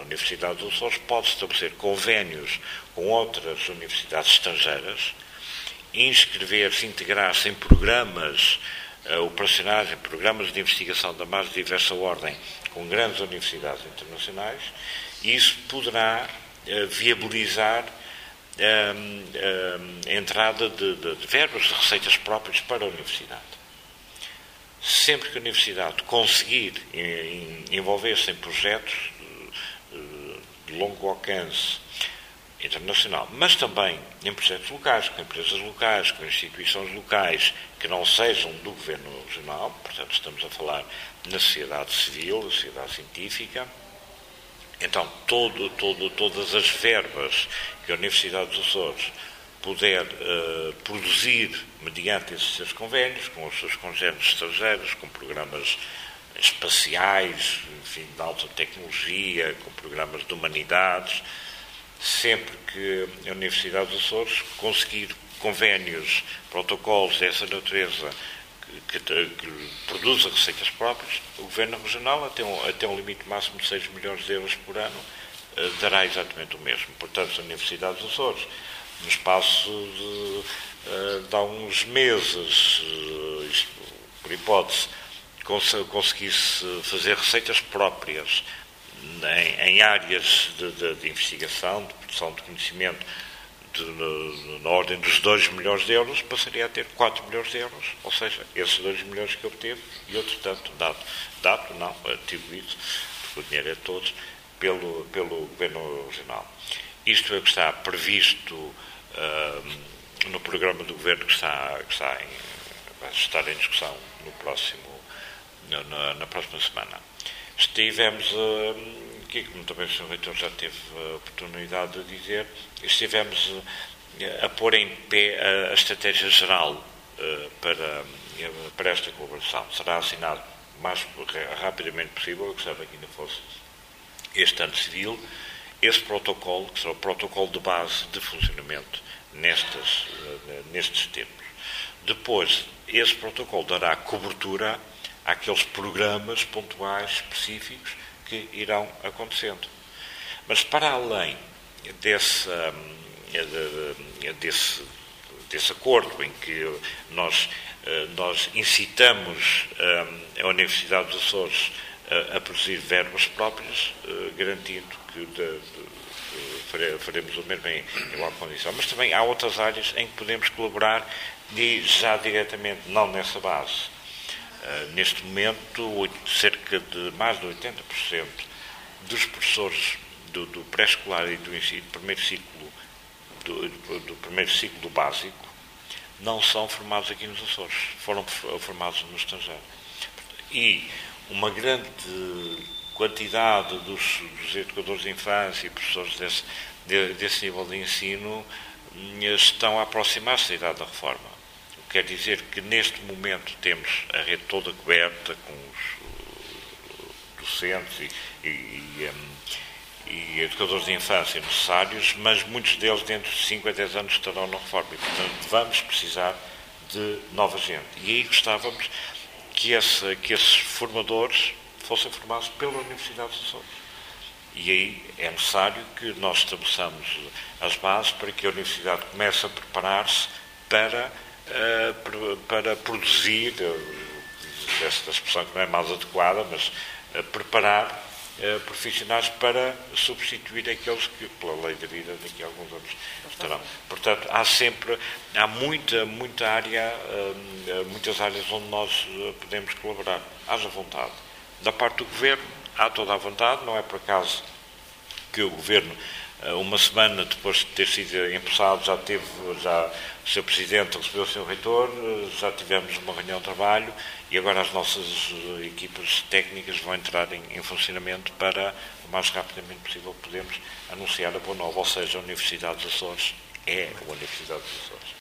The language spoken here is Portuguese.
Universidade dos Açores pode estabelecer convénios com outras universidades estrangeiras, inscrever-se, integrar-se em programas operacionais, em programas de investigação da mais diversa ordem com grandes universidades internacionais, e isso poderá viabilizar a entrada de verbas, de receitas próprias para a universidade. Sempre que a universidade conseguir envolver-se em projetos de longo alcance internacional, mas também em projetos locais, com empresas locais, com instituições locais que não sejam do governo regional, portanto estamos a falar na sociedade civil, na sociedade científica, então todas as verbas que a Universidade dos Açores puder produzir mediante esses seus convénios, com os seus congéneres estrangeiros, com programas espaciais, enfim, de alta tecnologia, com programas de humanidades, sempre que a Universidade dos Açores conseguir convénios, protocolos dessa natureza que produza receitas próprias, o Governo Regional, até um limite máximo de 6 milhões de euros por ano, dará exatamente o mesmo. Portanto, a Universidade dos Açores, no espaço de alguns meses, por hipótese, conseguisse fazer receitas próprias em áreas de investigação, de produção de conhecimento, na ordem dos 2 milhões de euros, passaria a ter 4 milhões de euros, ou seja, esses 2 milhões que obteve e outro tanto atribuído, porque o dinheiro é de todos, pelo Governo Regional. Isto é o que está previsto no programa do Governo vai estar em discussão na próxima semana. Estivemos, como também o Sr. Reitor já teve a oportunidade de dizer, estivemos a pôr em pé a estratégia geral para esta colaboração. Será assinado o mais rapidamente possível, eu gostava que ainda fosse este ano civil, esse protocolo, que será o protocolo de base de funcionamento nestes termos. Depois, esse protocolo dará cobertura àqueles programas pontuais específicos que irão acontecendo. Mas para além desse acordo em que nós incitamos a Universidade dos Açores a produzir verbas próprias, garantindo que faremos o mesmo em igual condição. Mas também há outras áreas em que podemos colaborar e já diretamente, não nessa base. Neste momento, cerca de mais de 80% dos professores do pré-escolar e do primeiro ciclo do básico não são formados aqui nos Açores, foram formados no estrangeiro. E uma grande quantidade dos educadores de infância e professores desse nível de ensino estão a aproximar-se da idade da reforma. Quer dizer que neste momento temos a rede toda coberta com os docentes e educadores de infância necessários, mas muitos deles dentro de 5 a 10 anos estarão na reforma e, portanto, vamos precisar de nova gente. E aí gostávamos que esses formadores fossem formados pela Universidade dos Açores. E aí é necessário que nós estabeleçamos as bases para que a Universidade comece a preparar-se para produzir, esta expressão que não é mais adequada, mas preparar profissionais para substituir aqueles que, pela lei da vida, daqui a alguns anos estarão. Portanto, há muita área, muitas áreas onde nós podemos colaborar. Haja vontade. Da parte do Governo, há toda a vontade, não é por acaso que o Governo, uma semana depois de ter sido empossado, já o Sr. Presidente recebeu o Sr. Reitor, já tivemos uma reunião de trabalho e agora as nossas equipas técnicas vão entrar em funcionamento para, o mais rapidamente possível, podermos anunciar a boa nova, ou seja, a Universidade dos Açores é a Universidade dos Açores.